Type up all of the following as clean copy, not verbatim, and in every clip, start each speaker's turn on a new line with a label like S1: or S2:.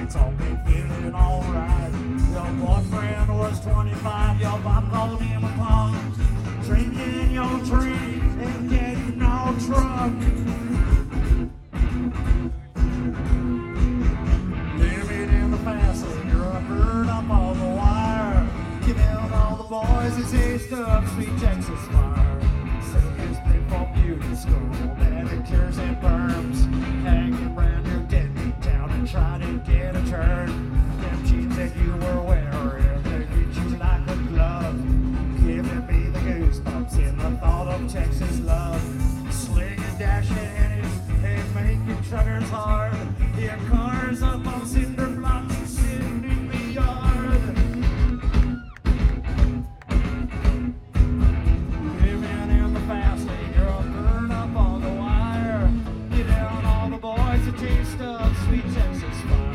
S1: it's all been feeling alright. Your boyfriend was 25, your pop called him a punk. Drinking your tree and getting all drunk. Living in the fast lane, you're a bird up on the wire. Giving all the boys a taste of sweet Texas fire. Singers play for beauty school, manicures and perms. Hanging around your deadbeat town and trying to get a turn. Them jeans that you were wearing, they fit you like a glove. Giving me the goosebumps in the thought of Texas love. Slinging, dashing, and making truckers hard. Your cars up on cinder blocks sitting in the yard. Living in the fast lane, you're a burn up on the wire. Get down all the boys a taste of sweet Texas fire.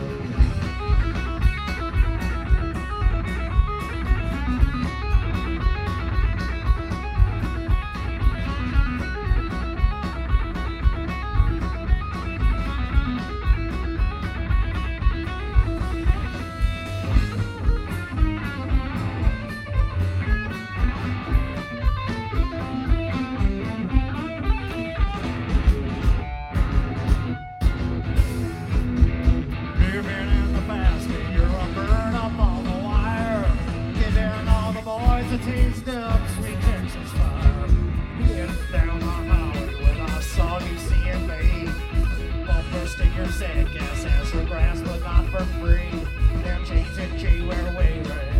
S1: A taste of sweet Texas fire. Getting down on Hollywood when I saw you seeing me. Both bursting your sad gas as for grass, but not for free. Them chains that you wear away, right?